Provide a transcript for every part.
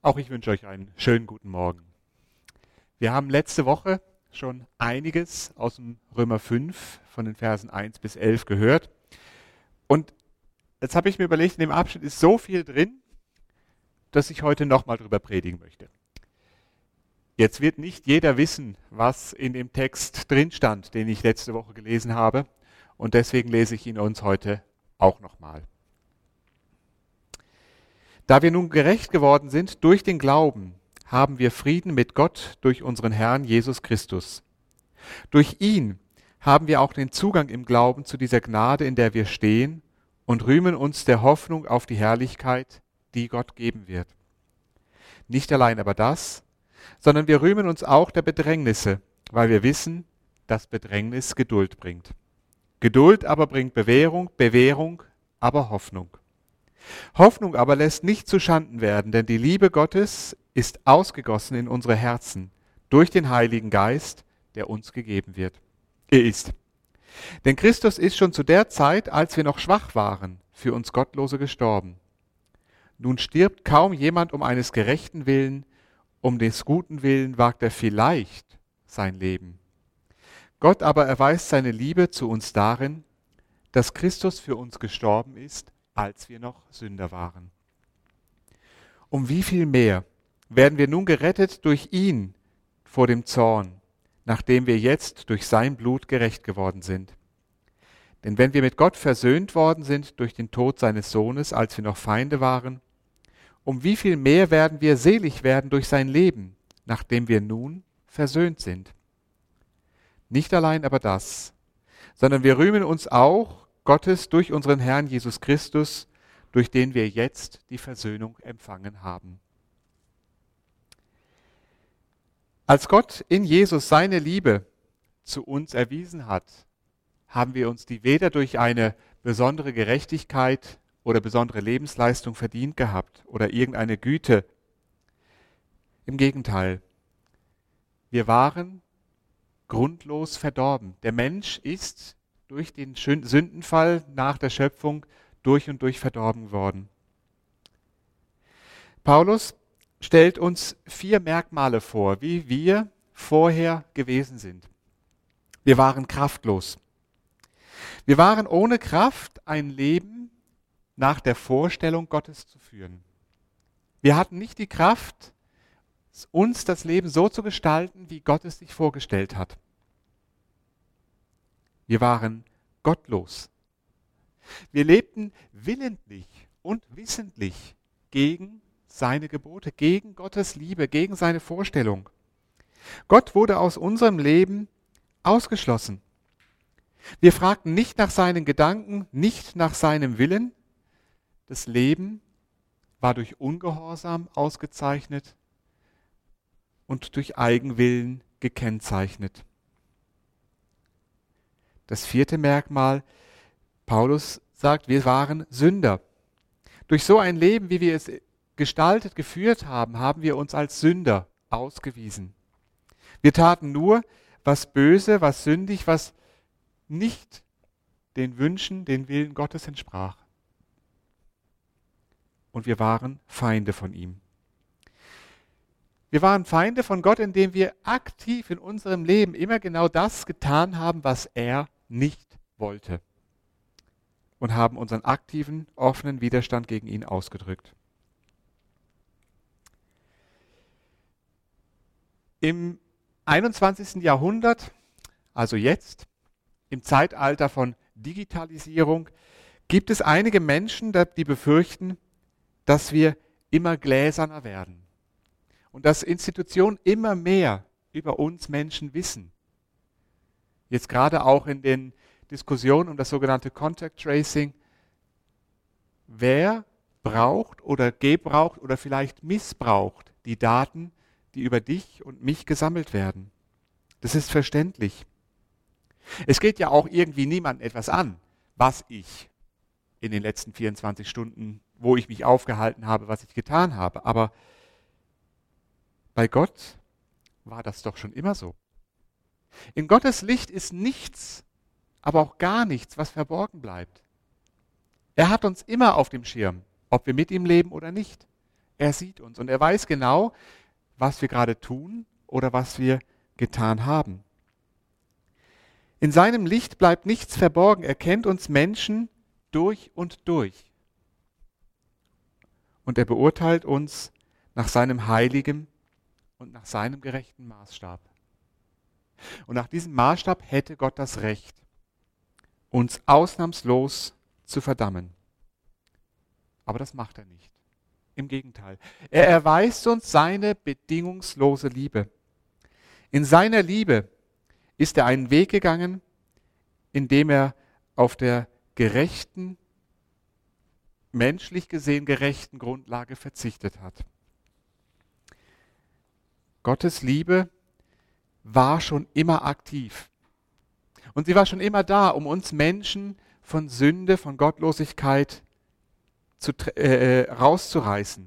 Auch ich wünsche euch einen schönen guten Morgen. Wir haben letzte Woche schon einiges aus dem Römer 5 von den Versen 1 bis 11 gehört. Und jetzt habe ich mir überlegt, in dem Abschnitt ist so viel drin, dass ich heute nochmal drüber predigen möchte. Jetzt wird nicht jeder wissen, was in dem Text drin stand, den ich letzte Woche gelesen habe. Und deswegen lese ich ihn uns heute auch nochmal. Da wir nun gerecht geworden sind durch den Glauben, haben wir Frieden mit Gott durch unseren Herrn Jesus Christus. Durch ihn haben wir auch den Zugang im Glauben zu dieser Gnade, in der wir stehen, und rühmen uns der Hoffnung auf die Herrlichkeit, die Gott geben wird. Nicht allein aber das, sondern wir rühmen uns auch der Bedrängnisse, weil wir wissen, dass Bedrängnis Geduld bringt. Geduld aber bringt Bewährung, Bewährung aber Hoffnung. Hoffnung aber lässt nicht zuschanden werden, denn die Liebe Gottes ist ausgegossen in unsere Herzen durch den Heiligen Geist, der uns gegeben ist. Denn Christus ist schon zu der Zeit, als wir noch schwach waren, für uns Gottlose gestorben. Nun stirbt kaum jemand um eines gerechten Willen, um des guten Willen wagt er vielleicht sein Leben. Gott aber erweist seine Liebe zu uns darin, dass Christus für uns gestorben ist, als wir noch Sünder waren. Um wie viel mehr werden wir nun gerettet durch ihn vor dem Zorn, nachdem wir jetzt durch sein Blut gerecht geworden sind. Denn wenn wir mit Gott versöhnt worden sind durch den Tod seines Sohnes, als wir noch Feinde waren, um wie viel mehr werden wir selig werden durch sein Leben, nachdem wir nun versöhnt sind. Nicht allein aber das, sondern wir rühmen uns auch Gottes durch unseren Herrn Jesus Christus, durch den wir jetzt die Versöhnung empfangen haben. Als Gott in Jesus seine Liebe zu uns erwiesen hat, haben wir uns die weder durch eine besondere Gerechtigkeit oder besondere Lebensleistung verdient gehabt oder irgendeine Güte. Im Gegenteil, wir waren grundlos verdorben. Der Mensch ist durch den Sündenfall nach der Schöpfung durch und durch verdorben worden. Paulus stellt uns 4 Merkmale vor, wie wir vorher gewesen sind. Wir waren kraftlos. Wir waren ohne Kraft, ein Leben nach der Vorstellung Gottes zu führen. Wir hatten nicht die Kraft, uns das Leben so zu gestalten, wie Gott es sich vorgestellt hat. Wir waren gottlos. Wir lebten willentlich und wissentlich gegen seine Gebote, gegen Gottes Liebe, gegen seine Vorstellung. Gott wurde aus unserem Leben ausgeschlossen. Wir fragten nicht nach seinen Gedanken, nicht nach seinem Willen. Das Leben war durch Ungehorsam ausgezeichnet und durch Eigenwillen gekennzeichnet. Das 4. Merkmal, Paulus sagt, wir waren Sünder. Durch so ein Leben, wie wir es gestaltet, geführt haben, haben wir uns als Sünder ausgewiesen. Wir taten nur, was böse, was sündig, was nicht den Wünschen, den Willen Gottes entsprach. Und wir waren Feinde von ihm. Wir waren Feinde von Gott, indem wir aktiv in unserem Leben immer genau das getan haben, was er nicht wollte. Und haben unseren aktiven, offenen Widerstand gegen ihn ausgedrückt. Im 21. Jahrhundert, also jetzt, im Zeitalter von Digitalisierung, gibt es einige Menschen, die befürchten, dass wir immer gläserner werden. Und dass Institutionen immer mehr über uns Menschen wissen. Jetzt gerade auch in den Diskussionen um das sogenannte Contact Tracing. Wer braucht oder gebraucht oder vielleicht missbraucht die Daten, die über dich und mich gesammelt werden? Das ist verständlich. Es geht ja auch irgendwie niemandem etwas an, was ich in den letzten 24 Stunden, wo ich mich aufgehalten habe, was ich getan habe. Aber bei Gott war das doch schon immer so. In Gottes Licht ist nichts, aber auch gar nichts, was verborgen bleibt. Er hat uns immer auf dem Schirm, ob wir mit ihm leben oder nicht. Er sieht uns und er weiß genau, was wir gerade tun oder was wir getan haben. In seinem Licht bleibt nichts verborgen. Er kennt uns Menschen durch und durch. Und er beurteilt uns nach seinem heiligen und nach seinem gerechten Maßstab. Und nach diesem Maßstab hätte Gott das Recht, uns ausnahmslos zu verdammen. Aber das macht er nicht. Im Gegenteil. Er erweist uns seine bedingungslose Liebe. In seiner Liebe ist er einen Weg gegangen, indem er auf der gerechten, menschlich gesehen gerechten Grundlage verzichtet hat. Gottes Liebe war schon immer aktiv. Und sie war schon immer da, um uns Menschen von Sünde, von Gottlosigkeit rauszureißen.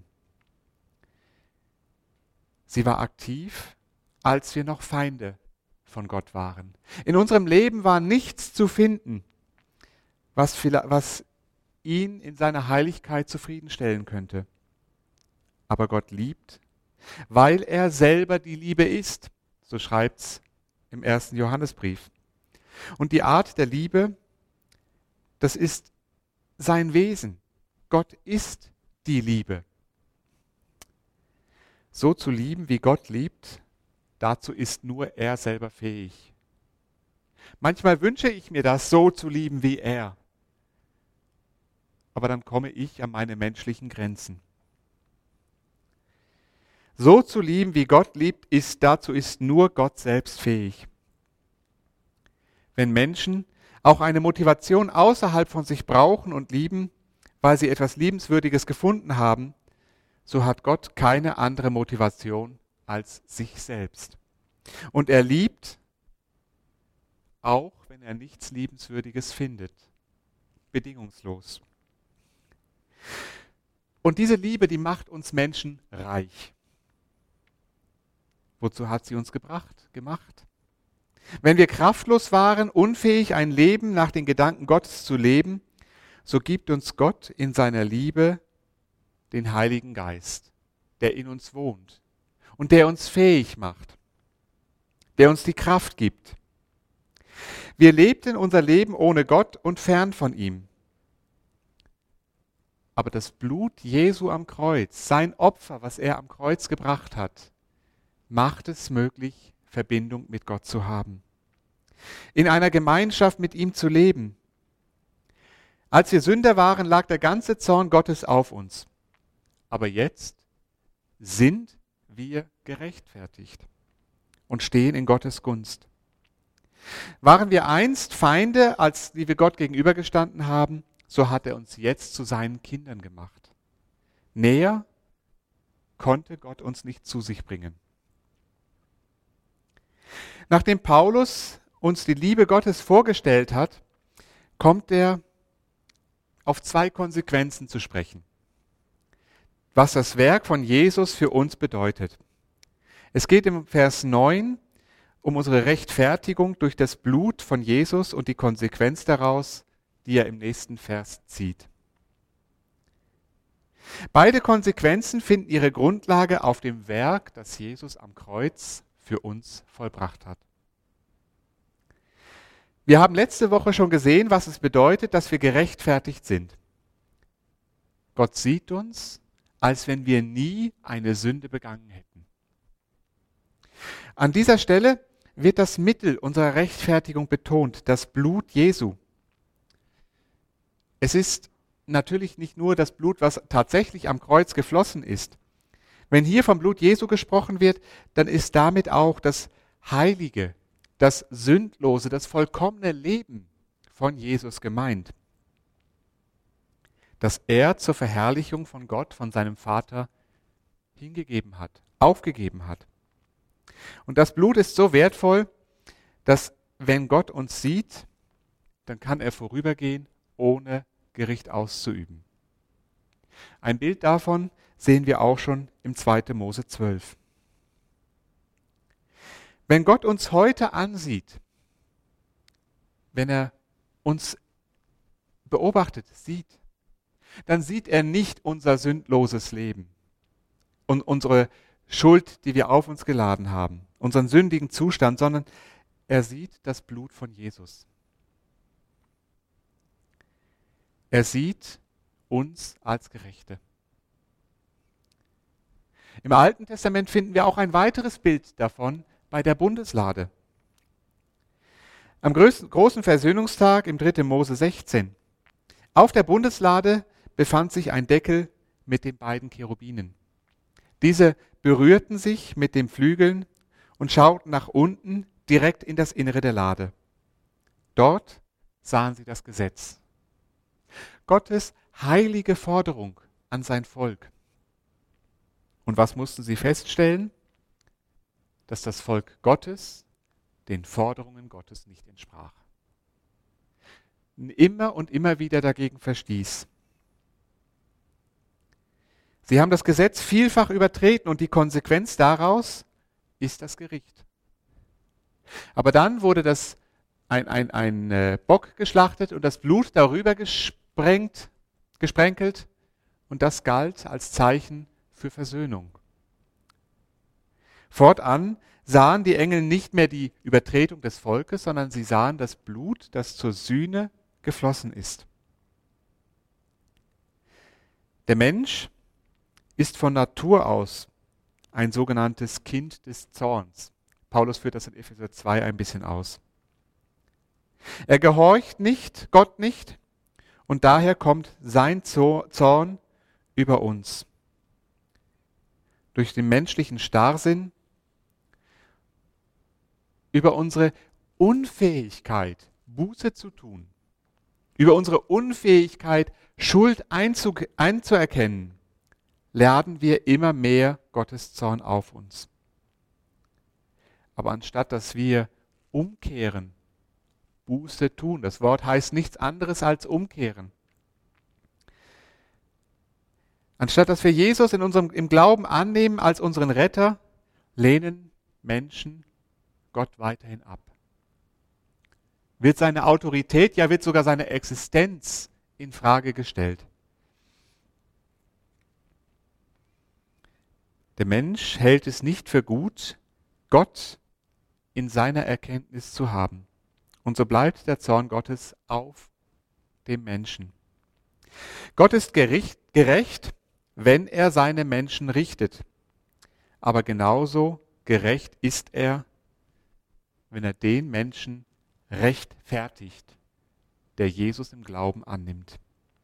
Sie war aktiv, als wir noch Feinde von Gott waren. In unserem Leben war nichts zu finden, was ihn in seiner Heiligkeit zufriedenstellen könnte. Aber Gott liebt, weil er selber die Liebe ist. So schreibt es im 1. Johannesbrief. Und die Art der Liebe, das ist sein Wesen. Gott ist die Liebe. So zu lieben, wie Gott liebt, dazu ist nur er selber fähig. Manchmal wünsche ich mir das, so zu lieben wie er. Aber dann komme ich an meine menschlichen Grenzen. So zu lieben, wie Gott liebt, dazu ist nur Gott selbst fähig. Wenn Menschen auch eine Motivation außerhalb von sich brauchen und lieben, weil sie etwas Liebenswürdiges gefunden haben, so hat Gott keine andere Motivation als sich selbst. Und er liebt, auch wenn er nichts Liebenswürdiges findet, bedingungslos. Und diese Liebe, die macht uns Menschen reich. Wozu hat sie uns gemacht? Wenn wir kraftlos waren, unfähig, ein Leben nach den Gedanken Gottes zu leben, so gibt uns Gott in seiner Liebe den Heiligen Geist, der in uns wohnt und der uns fähig macht, der uns die Kraft gibt. Wir lebten unser Leben ohne Gott und fern von ihm. Aber das Blut Jesu am Kreuz, sein Opfer, was er am Kreuz gebracht hat, macht es möglich, Verbindung mit Gott zu haben. In einer Gemeinschaft mit ihm zu leben. Als wir Sünder waren, lag der ganze Zorn Gottes auf uns. Aber jetzt sind wir gerechtfertigt und stehen in Gottes Gunst. Waren wir einst Feinde, als die wir Gott gegenübergestanden haben, so hat er uns jetzt zu seinen Kindern gemacht. Näher konnte Gott uns nicht zu sich bringen. Nachdem Paulus uns die Liebe Gottes vorgestellt hat, kommt er auf zwei Konsequenzen zu sprechen, was das Werk von Jesus für uns bedeutet. Es geht im Vers 9 um unsere Rechtfertigung durch das Blut von Jesus und die Konsequenz daraus, die er im nächsten Vers zieht. Beide Konsequenzen finden ihre Grundlage auf dem Werk, das Jesus am Kreuz für uns vollbracht hat. Wir haben letzte Woche schon gesehen, was es bedeutet, dass wir gerechtfertigt sind. Gott sieht uns, als wenn wir nie eine Sünde begangen hätten. An dieser Stelle wird das Mittel unserer Rechtfertigung betont, das Blut Jesu. Es ist natürlich nicht nur das Blut, was tatsächlich am Kreuz geflossen ist. Wenn hier vom Blut Jesu gesprochen wird, dann ist damit auch das heilige, das sündlose, das vollkommene Leben von Jesus gemeint, das er zur Verherrlichung von Gott, von seinem Vater hingegeben hat, aufgegeben hat. Und das Blut ist so wertvoll, dass wenn Gott uns sieht, dann kann er vorübergehen, ohne Gericht auszuüben. Ein Bild davon sehen wir auch schon im 2. Mose 12. Wenn Gott uns heute ansieht, wenn er uns beobachtet, sieht, dann sieht er nicht unser sündloses Leben. unsere Schuld, die wir auf uns geladen haben, unseren sündigen Zustand, sondern er sieht das Blut von Jesus. Er sieht uns als Gerechte. Im Alten Testament finden wir auch ein weiteres Bild davon bei der Bundeslade. Am großen Versöhnungstag im 3. Mose 16. Auf der Bundeslade befand sich ein Deckel mit den beiden Cherubinen. Diese berührten sich mit den Flügeln und schauten nach unten direkt in das Innere der Lade. Dort sahen sie das Gesetz. Gottes heilige Forderung an sein Volk. Und was mussten sie feststellen? Dass das Volk Gottes den Forderungen Gottes nicht entsprach. Immer und immer wieder dagegen verstieß. Sie haben das Gesetz vielfach übertreten und die Konsequenz daraus ist das Gericht. Aber dann wurde ein Bock geschlachtet und das Blut darüber gesprenkelt und das galt als Zeichen für Versöhnung. Fortan sahen die Engel nicht mehr die Übertretung des Volkes, sondern sie sahen das Blut, das zur Sühne geflossen ist. Der Mensch ist von Natur aus ein sogenanntes Kind des Zorns. Paulus führt das in Epheser 2 ein bisschen aus. Er gehorcht nicht, Gott nicht, und daher kommt sein Zorn über uns. Durch den menschlichen Starrsinn, über unsere Unfähigkeit, Buße zu tun, über unsere Unfähigkeit, Schuld einzuerkennen, laden wir immer mehr Gottes Zorn auf uns. Aber anstatt dass wir umkehren, Buße tun, das Wort heißt nichts anderes als umkehren. Anstatt dass wir Jesus im Glauben annehmen als unseren Retter, lehnen Menschen Gott weiterhin ab. Wird seine Autorität, ja wird sogar seine Existenz in Frage gestellt. Der Mensch hält es nicht für gut, Gott in seiner Erkenntnis zu haben. Und so bleibt der Zorn Gottes auf dem Menschen. Gott ist gerecht, wenn er seine Menschen richtet. Aber genauso gerecht ist er, wenn er den Menschen rechtfertigt, der Jesus im Glauben annimmt.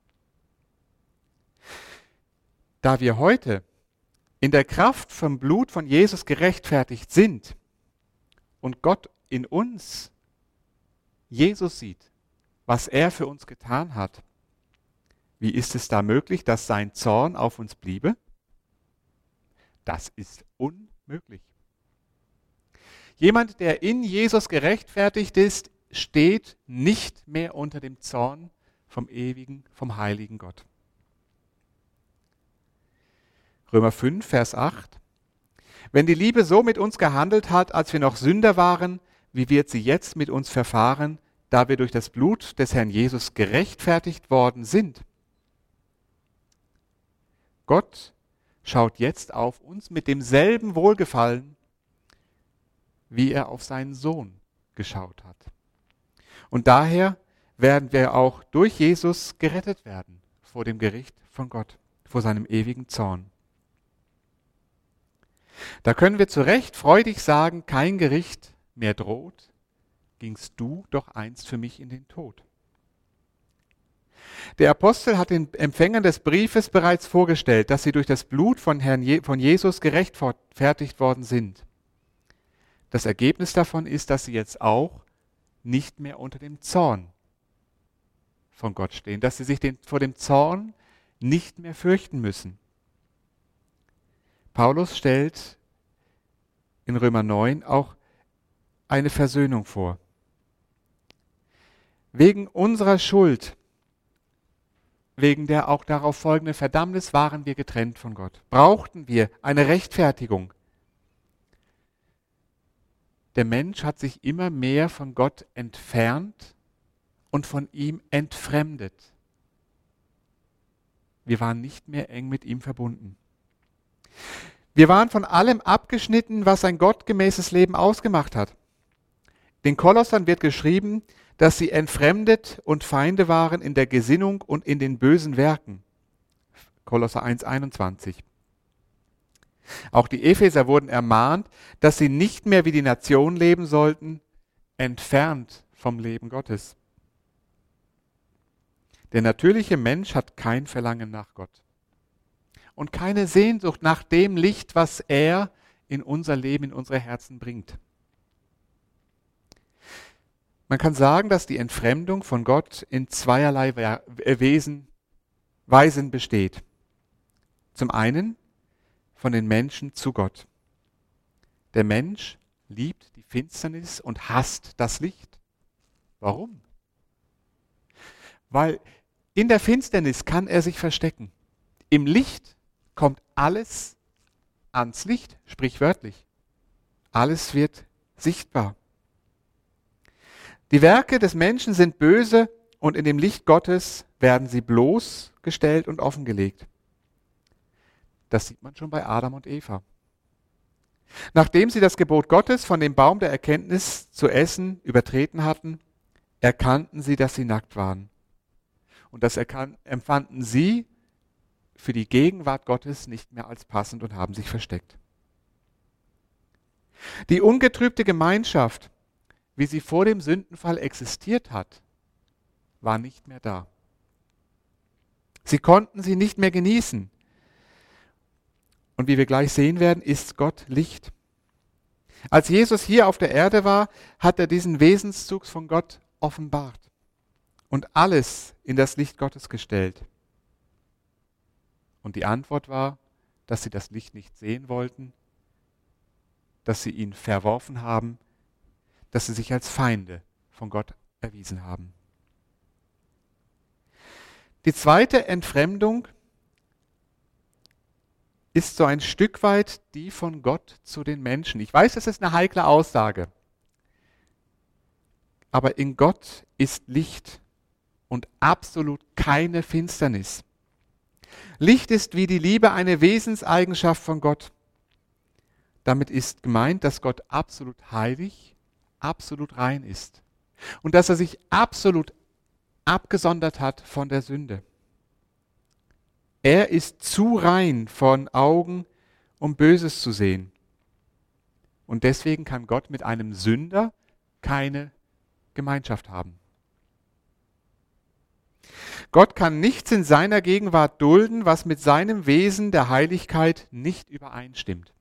Da wir heute in der Kraft vom Blut von Jesus gerechtfertigt sind und Gott in uns Jesus sieht, was er für uns getan hat, wie ist es da möglich, dass sein Zorn auf uns bliebe? Das ist unmöglich. Jemand, der in Jesus gerechtfertigt ist, steht nicht mehr unter dem Zorn vom ewigen, vom heiligen Gott. Römer 5, Vers 8. Wenn die Liebe so mit uns gehandelt hat, als wir noch Sünder waren, wie wird sie jetzt mit uns verfahren, da wir durch das Blut des Herrn Jesus gerechtfertigt worden sind? Gott schaut jetzt auf uns mit demselben Wohlgefallen, wie er auf seinen Sohn geschaut hat. Und daher werden wir auch durch Jesus gerettet werden vor dem Gericht von Gott, vor seinem ewigen Zorn. Da können wir zu Recht freudig sagen, kein Gericht mehr droht, gingst du doch einst für mich in den Tod. Der Apostel hat den Empfängern des Briefes bereits vorgestellt, dass sie durch das Blut von Jesus gerechtfertigt worden sind. Das Ergebnis davon ist, dass sie jetzt auch nicht mehr unter dem Zorn von Gott stehen, dass sie sich vor dem Zorn nicht mehr fürchten müssen. Paulus stellt in Römer 9 auch eine Versöhnung vor. Wegen unserer Schuld, wegen der auch darauf folgenden Verdammnis waren wir getrennt von Gott. Brauchten wir eine Rechtfertigung. Der Mensch hat sich immer mehr von Gott entfernt und von ihm entfremdet. Wir waren nicht mehr eng mit ihm verbunden. Wir waren von allem abgeschnitten, was ein gottgemäßes Leben ausgemacht hat. Den Kolossern wird geschrieben, dass sie entfremdet und Feinde waren in der Gesinnung und in den bösen Werken. Kolosser 1,21. Auch die Epheser wurden ermahnt, dass sie nicht mehr wie die Nation leben sollten, entfernt vom Leben Gottes. Der natürliche Mensch hat kein Verlangen nach Gott und keine Sehnsucht nach dem Licht, was er in unser Leben, in unsere Herzen bringt. Man kann sagen, dass die Entfremdung von Gott in zweierlei Weisen besteht. Zum einen von den Menschen zu Gott. Der Mensch liebt die Finsternis und hasst das Licht. Warum? Weil in der Finsternis kann er sich verstecken. Im Licht kommt alles ans Licht, sprichwörtlich. Alles wird sichtbar. Die Werke des Menschen sind böse und in dem Licht Gottes werden sie bloßgestellt und offengelegt. Das sieht man schon bei Adam und Eva. Nachdem sie das Gebot Gottes von dem Baum der Erkenntnis zu essen übertreten hatten, erkannten sie, dass sie nackt waren. Und das empfanden sie für die Gegenwart Gottes nicht mehr als passend und haben sich versteckt. Die ungetrübte Gemeinschaft, wie sie vor dem Sündenfall existiert hat, war nicht mehr da. Sie konnten sie nicht mehr genießen. Und wie wir gleich sehen werden, ist Gott Licht. Als Jesus hier auf der Erde war, hat er diesen Wesenszug von Gott offenbart und alles in das Licht Gottes gestellt. Und die Antwort war, dass sie das Licht nicht sehen wollten, dass sie ihn verworfen haben, dass sie sich als Feinde von Gott erwiesen haben. Die zweite Entfremdung ist so ein Stück weit die von Gott zu den Menschen. Ich weiß, das ist eine heikle Aussage, aber in Gott ist Licht und absolut keine Finsternis. Licht ist wie die Liebe eine Wesenseigenschaft von Gott. Damit ist gemeint, dass Gott absolut heilig, absolut rein ist und dass er sich absolut abgesondert hat von der Sünde. Er ist zu rein von Augen, um Böses zu sehen. Und deswegen kann Gott mit einem Sünder keine Gemeinschaft haben. Gott kann nichts in seiner Gegenwart dulden, was mit seinem Wesen der Heiligkeit nicht übereinstimmt.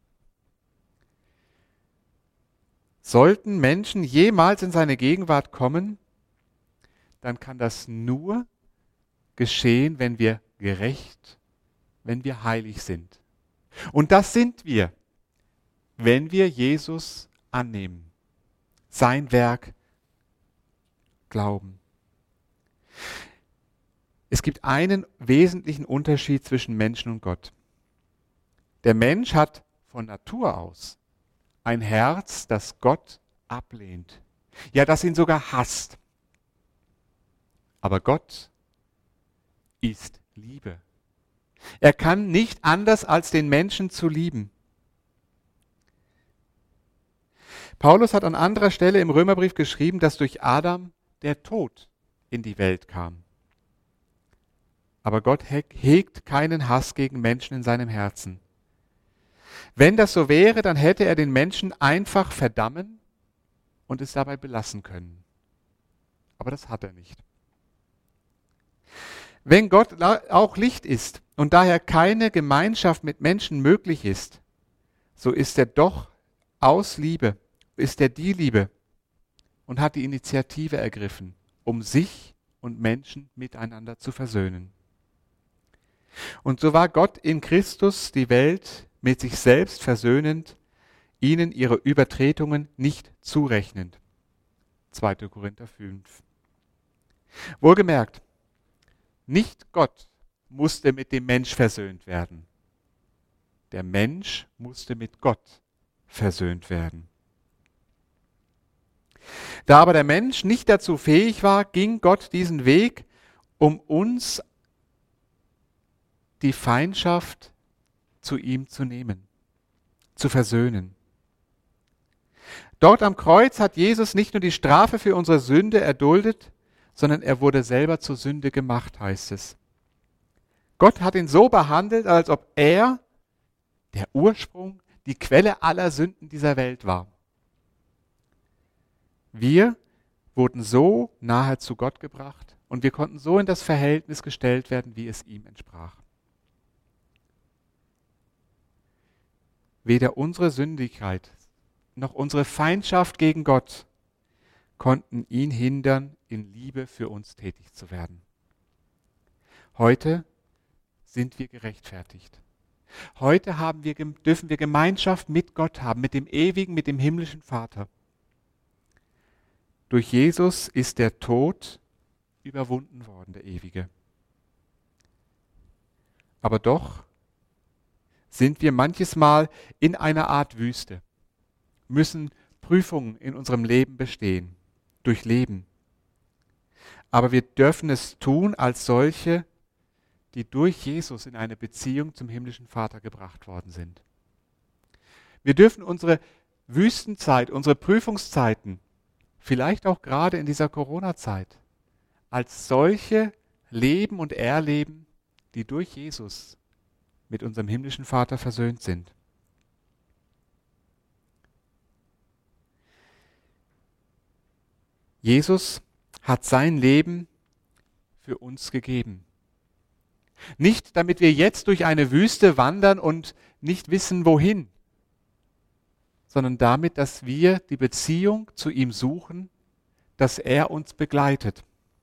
Sollten Menschen jemals in seine Gegenwart kommen, dann kann das nur geschehen, wenn wir gerecht, wenn wir heilig sind. Und das sind wir, wenn wir Jesus annehmen, sein Werk glauben. Es gibt einen wesentlichen Unterschied zwischen Menschen und Gott. Der Mensch hat von Natur aus ein Herz, das Gott ablehnt, ja, das ihn sogar hasst. Aber Gott ist Liebe. Er kann nicht anders, als den Menschen zu lieben. Paulus hat an anderer Stelle im Römerbrief geschrieben, dass durch Adam der Tod in die Welt kam. Aber Gott hegt keinen Hass gegen Menschen in seinem Herzen. Wenn das so wäre, dann hätte er den Menschen einfach verdammen und es dabei belassen können. Aber das hat er nicht. Wenn Gott auch Licht ist und daher keine Gemeinschaft mit Menschen möglich ist, so ist er doch aus Liebe, ist er die Liebe und hat die Initiative ergriffen, um sich und Menschen miteinander zu versöhnen. Und so war Gott in Christus die Welt mit sich selbst versöhnend, ihnen ihre Übertretungen nicht zurechnend. 2. Korinther 5. Wohlgemerkt, nicht Gott musste mit dem Mensch versöhnt werden. Der Mensch musste mit Gott versöhnt werden. Da aber der Mensch nicht dazu fähig war, ging Gott diesen Weg, um uns die Feindschaft zu ihm zu nehmen, zu versöhnen. Dort am Kreuz hat Jesus nicht nur die Strafe für unsere Sünde erduldet, sondern er wurde selber zur Sünde gemacht, heißt es. Gott hat ihn so behandelt, als ob er der Ursprung, die Quelle aller Sünden dieser Welt war. Wir wurden so nahe zu Gott gebracht und wir konnten so in das Verhältnis gestellt werden, wie es ihm entsprach. Weder unsere Sündigkeit noch unsere Feindschaft gegen Gott konnten ihn hindern, in Liebe für uns tätig zu werden. Heute sind wir gerechtfertigt. Heute dürfen wir Gemeinschaft mit Gott haben, mit dem ewigen, mit dem himmlischen Vater. Durch Jesus ist der Tod überwunden worden, der ewige. Aber doch sind wir manches Mal in einer Art Wüste, müssen Prüfungen in unserem Leben bestehen, durchleben. Aber wir dürfen es tun als solche, die durch Jesus in eine Beziehung zum himmlischen Vater gebracht worden sind. Wir dürfen unsere Wüstenzeit, unsere Prüfungszeiten, vielleicht auch gerade in dieser Corona-Zeit, als solche leben und erleben, die durch Jesus mit unserem himmlischen Vater versöhnt sind. Jesus hat sein Leben für uns gegeben. Nicht, damit wir jetzt durch eine Wüste wandern und nicht wissen, wohin, sondern damit, dass wir die Beziehung zu ihm suchen, dass er uns begleitet.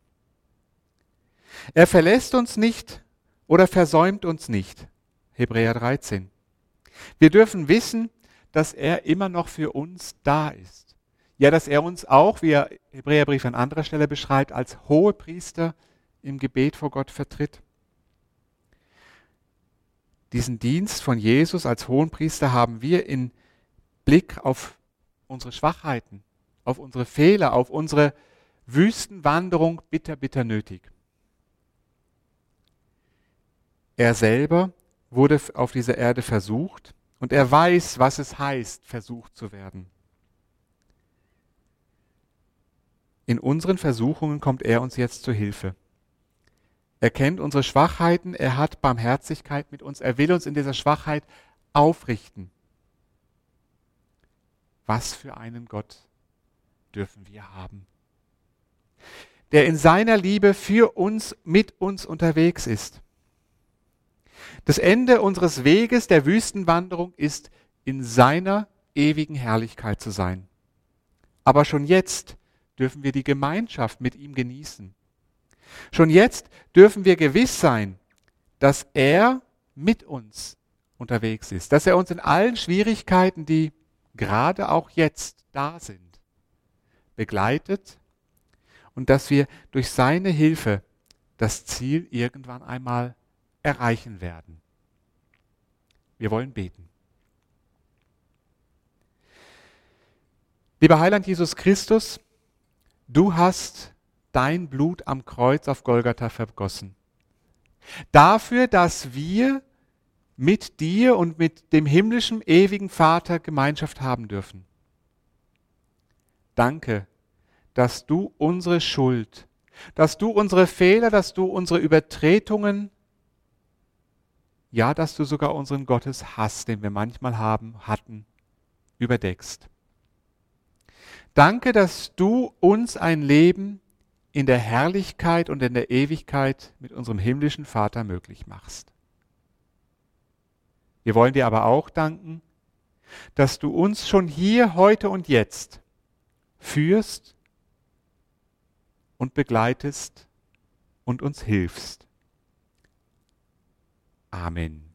Er verlässt uns nicht oder versäumt uns nicht. Hebräer 13. Wir dürfen wissen, dass er immer noch für uns da ist. Ja, dass er uns auch, wie er Hebräerbrief an anderer Stelle beschreibt, als Hohepriester im Gebet vor Gott vertritt. Diesen Dienst von Jesus als Hohenpriester haben wir in Blick auf unsere Schwachheiten, auf unsere Fehler, auf unsere Wüstenwanderung bitter, bitter nötig. Er selber wurde auf dieser Erde versucht und er weiß, was es heißt, versucht zu werden. In unseren Versuchungen kommt er uns jetzt zur Hilfe. Er kennt unsere Schwachheiten, er hat Barmherzigkeit mit uns, er will uns in dieser Schwachheit aufrichten. Was für einen Gott dürfen wir haben, der in seiner Liebe für uns, mit uns unterwegs ist. Das Ende unseres Weges der Wüstenwanderung ist, in seiner ewigen Herrlichkeit zu sein. Aber schon jetzt dürfen wir die Gemeinschaft mit ihm genießen. Schon jetzt dürfen wir gewiss sein, dass er mit uns unterwegs ist, dass er uns in allen Schwierigkeiten, die gerade auch jetzt da sind, begleitet und dass wir durch seine Hilfe das Ziel irgendwann einmal erreichen werden. Wir wollen beten. Lieber Heiland Jesus Christus, du hast dein Blut am Kreuz auf Golgatha vergossen. Dafür, dass wir mit dir und mit dem himmlischen, ewigen Vater Gemeinschaft haben dürfen. Danke, dass du unsere Schuld, dass du unsere Fehler, dass du unsere Übertretungen, ja, dass du sogar unseren Gotteshass, den wir manchmal hatten, überdeckst. Danke, dass du uns ein Leben in der Herrlichkeit und in der Ewigkeit mit unserem himmlischen Vater möglich machst. Wir wollen dir aber auch danken, dass du uns schon hier, heute und jetzt führst und begleitest und uns hilfst. Amen.